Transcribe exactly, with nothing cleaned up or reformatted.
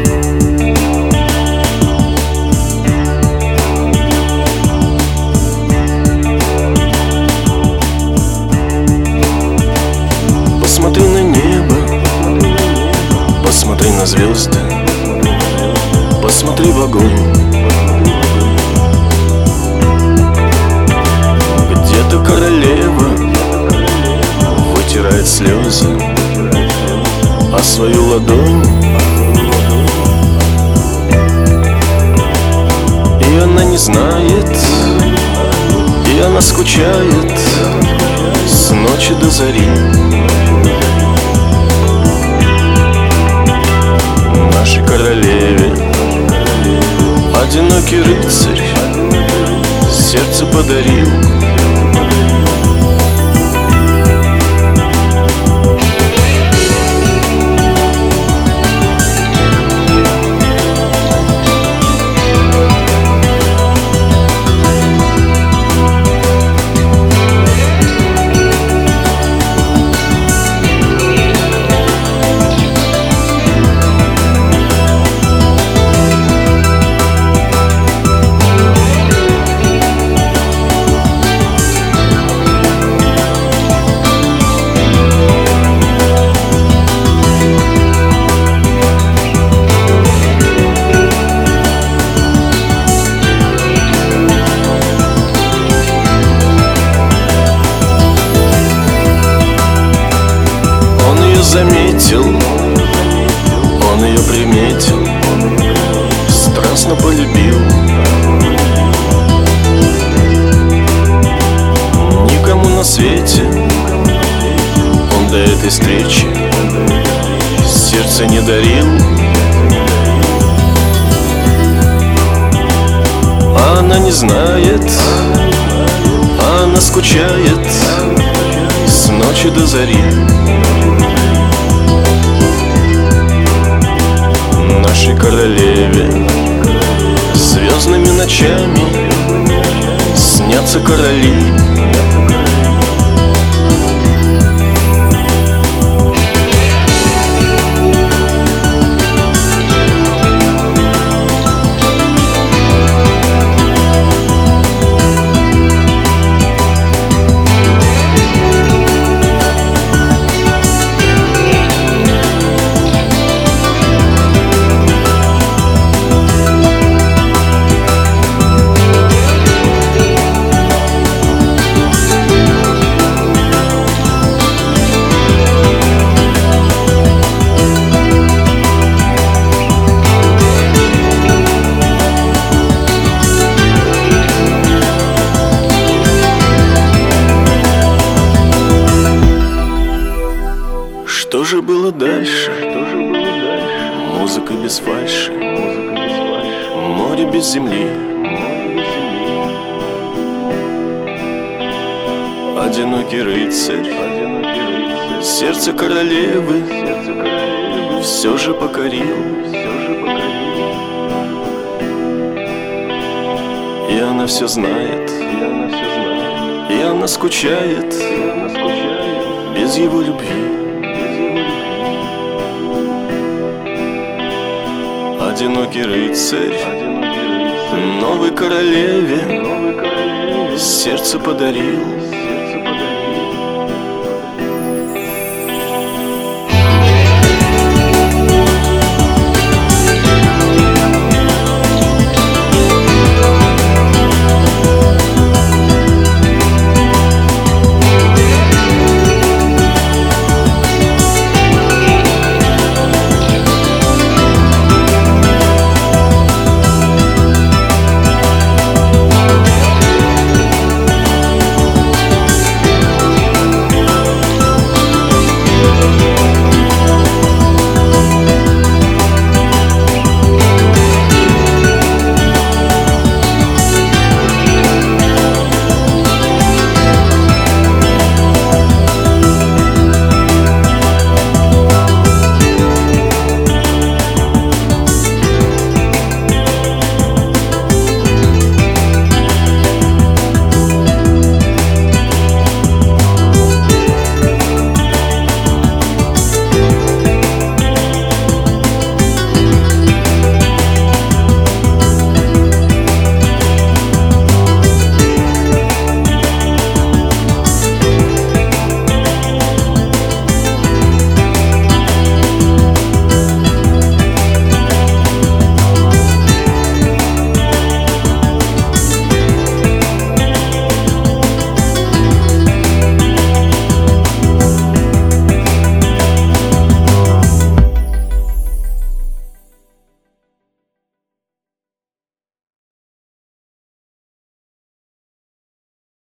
Посмотри на небо, посмотри на звезды, посмотри в огонь. Где-то королева вытирает слезы о свою ладонь, и она не знает, и она скучает с ночи до зари. Нашей королеве одинокий рыцарь сердце подарил. Заметил, он ее приметил, страстно полюбил. Никому на свете он до этой встречи сердце не дарил. А она не знает, а она скучает с ночи до зари. Нашей королеве звездными ночами снятся короли. Что же было дальше? Музыка без фальши, море без земли, одинокий рыцарь сердце королевы все же покорил. И она все знает, и она скучает без его любви. Одинокий рыцарь новой королеве сердце подарил.